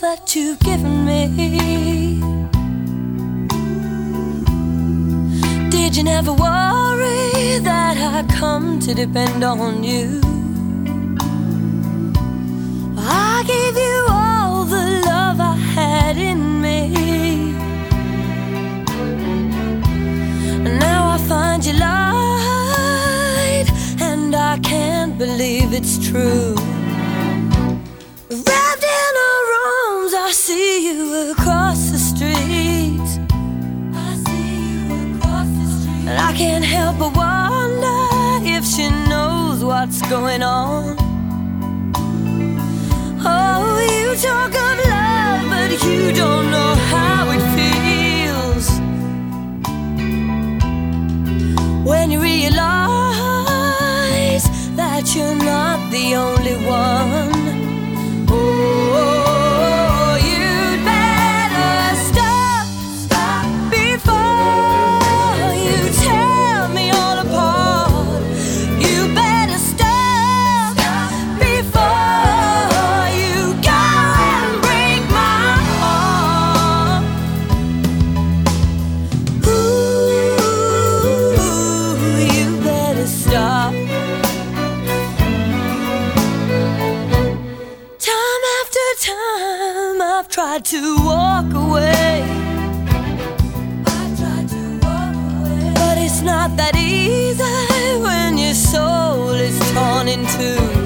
that you've given me. Did you never worry that I'd come to depend on you? I gave you all the love I had in me, and now I find you lied, and I can't believe it's true. Wrapped in her arms, I see you across the street. And I can't help but wonder if she knows what's going on. Oh, you talk of love, but you don't know how it feels when you realize that you're not the only one. Oh, you'd better stop before you tear me all apart. You better stop before you go and break my heart. Ooh, you better stop. Time after time I've tried to walk away, but it's not that easy when your soul is torn in two.